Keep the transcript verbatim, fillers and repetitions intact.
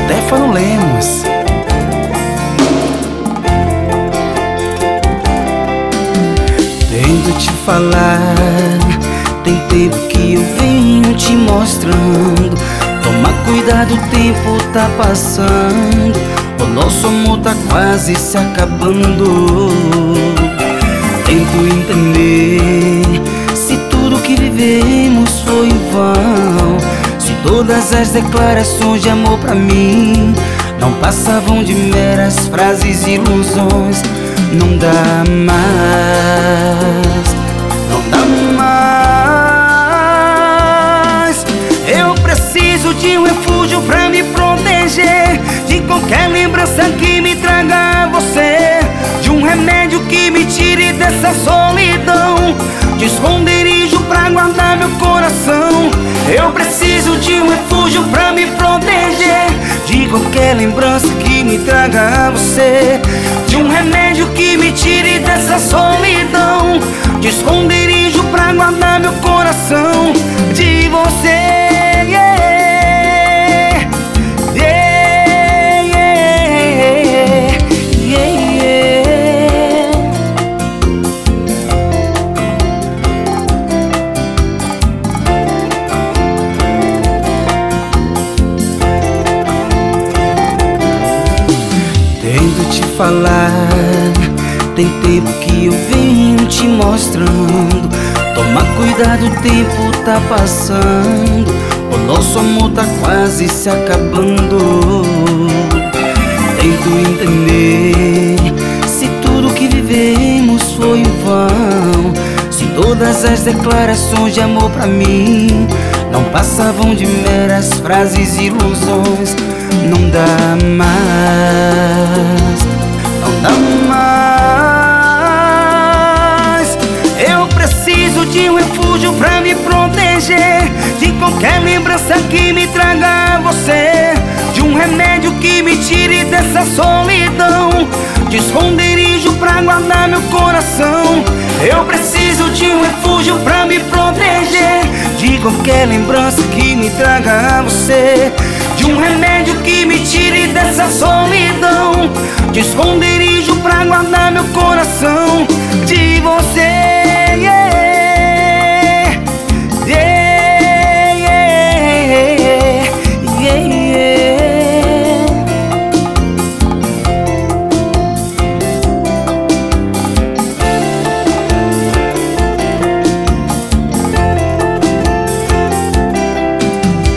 Stefano Lemos. Tento te falar, tem tempo que eu venho te mostrando. Toma cuidado, o tempo tá passando, o nosso amor tá quase se acabando. Tento entender se tudo que vivemos foi em vão, se todas as declarações de amor pra mim não passavam de meras frases e ilusões. Não dá mais, não dá mais. Eu preciso de um refúgio pra me proteger de qualquer lembrança que me traga você, de um remédio que me tire dessa solidão, de esconderijo pra guardar meu coração. Eu preciso de um refúgio pra me proteger de qualquer lembrança que me traga você, de um remédio que me tire dessa solidão, de esconderijo pra guardar meu coração de você. Tento te falar, tem tempo que eu venho te mostrando. Toma cuidado, o tempo tá passando, o nosso amor tá quase se acabando. Tento entender se tudo que vivemos foi em vão, se todas as declarações de amor pra mim não passavam de meras frases e ilusões. Não dá mais, não dá mais. Eu preciso de um refúgio pra me proteger de qualquer lembrança que me traga você, de um remédio que me tire dessa solidão, de esconderijo pra guardar meu coração. Eu preciso de um refúgio pra me proteger de qualquer lembrança que me traga você, de um remédio que me tire dessa solidão, de esconderijo pra guardar meu coração de você.